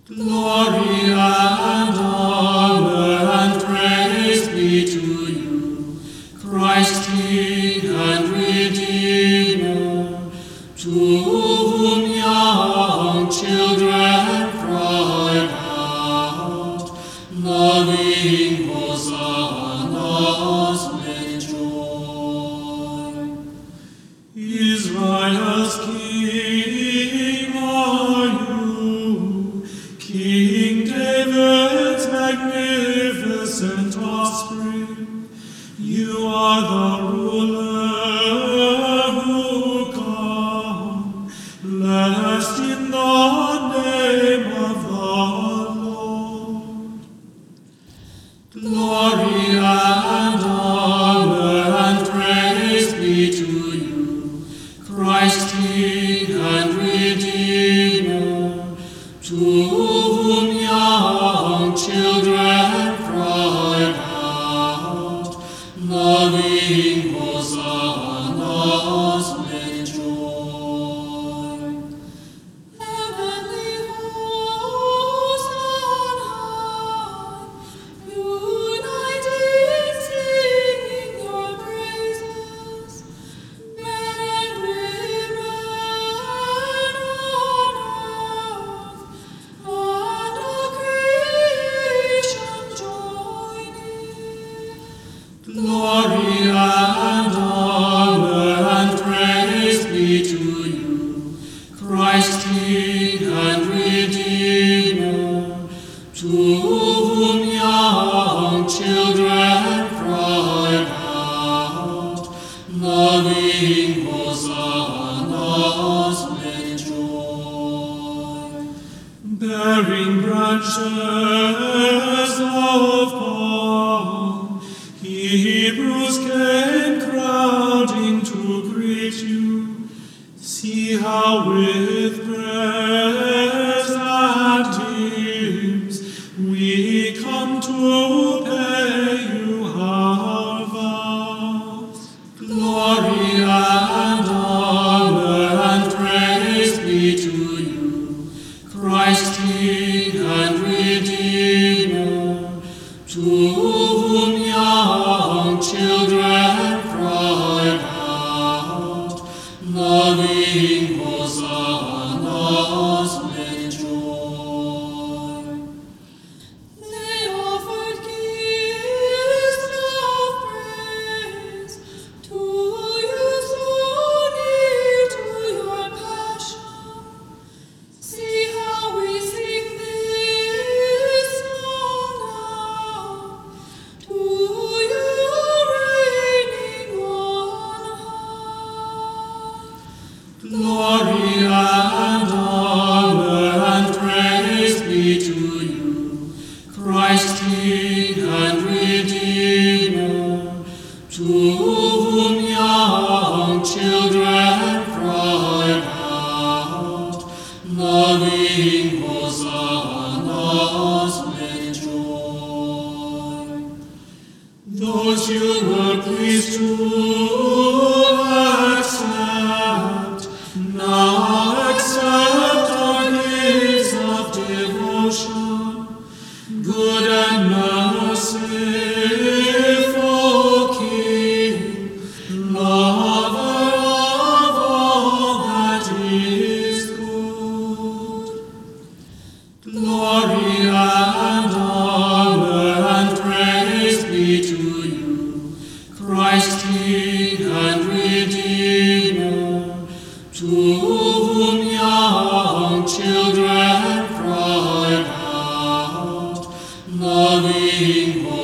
Glory and honor and praise be to you, Christ King and Redeemer, to whom young children cry out, loving hosannas with joy. Israel's King are you, King David's magnificent offspring. You are the ruler who come, blessed in the name of the Lord. Glory and honor and praise be to you, Christ King and Redeemer, to whom young children cry out, loving hosannas with joy. Heavenly hosts on high, united singing your praises, men and women on earth, and all creation joining. Glory and honor and praise be to you, Christ King and Redeemer, to whom young children cry out, loving hosannas with joy. Bearing branches of palm, Hebrews came crowding to greet you. See how with prayers and hymns we come to pay you our vows. Glory and honor and praise be to you, Christ King and Redeemer, to whom young children cry out, loving hosannas with joy. They offered gifts of praise to you so near to your passion. See how we sing this song now, to you reigning on high. Glory and honor and praise be to you, Christ King and Redeemer, to whom young children cry out, loving hosannas with joy. Those you were pleased to accept, now accept our gifts of devotion, good and merciful King, lover of all that is good. Glory and honor and praise be to you, Christ King and Redeemer, to whom young children cry out, loving